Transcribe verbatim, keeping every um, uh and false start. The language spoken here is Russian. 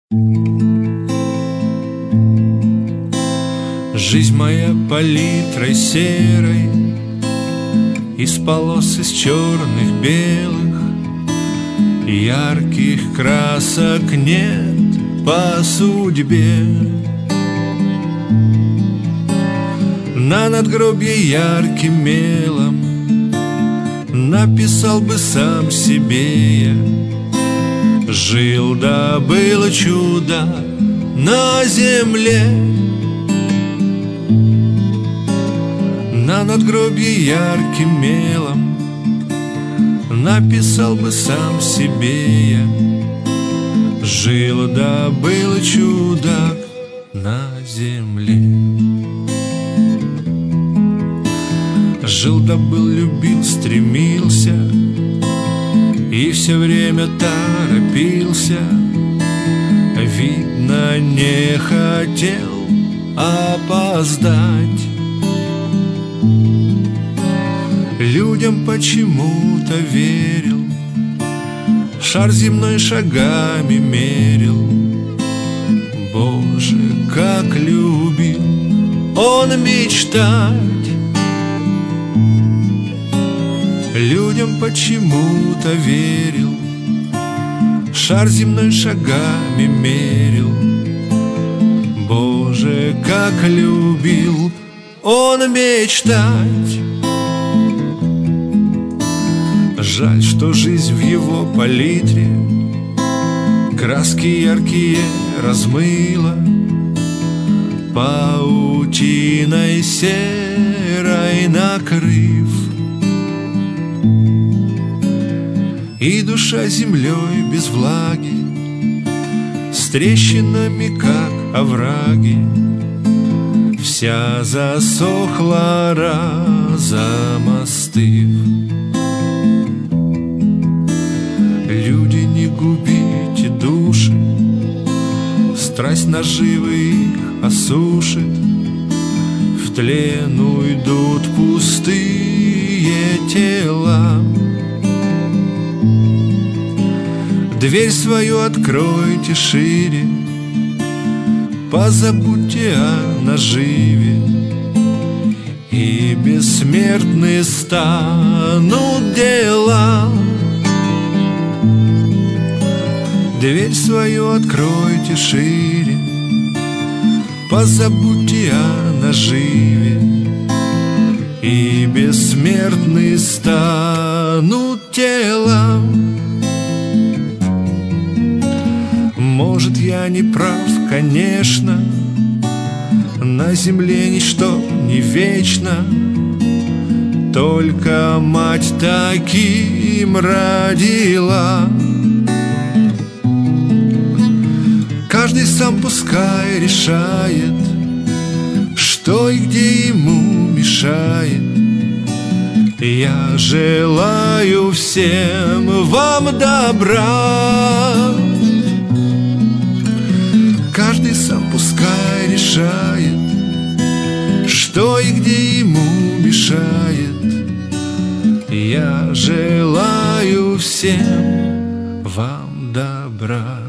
Жизнь моя палитрой серой, из полос, из черных, белых, ярких красок нет по судьбе. На надгробье ярким мелом написал бы сам себе я: жил да было чудо на земле. На надгробье ярким мелом написал бы сам себе я: жил да было чудак на земле. Жил да был, любил, стремился и все время торопился, видно, не хотел опоздать. Людям почему-то верил, шар земной шагами мерил. Боже, как любил он мечтать. Людям почему-то верил, шар земной шагами мерил. Боже, как любил он мечтать. Жаль, что жизнь в его палитре краски яркие размыла, паутиной серой накрыв, и душа землей без влаги, с трещинами, как овраги, вся засохла, разом остыв. Люди, не губите души, страсть наживы их осушит, в тлен уйдут пустые тела. Дверь свою откройте шире, позабудьте о наживе, и бессмертны станут дела. Дверь свою откройте шире, позабудьте о наживе, и бессмертны станут тела. Может, я не прав, конечно, на земле ничто не вечно, только мать таким родила. Каждый сам пускай решает, что и где ему мешает. Я желаю всем вам добра. Каждый сам пускай решает, что и где ему мешает. Я желаю всем вам добра.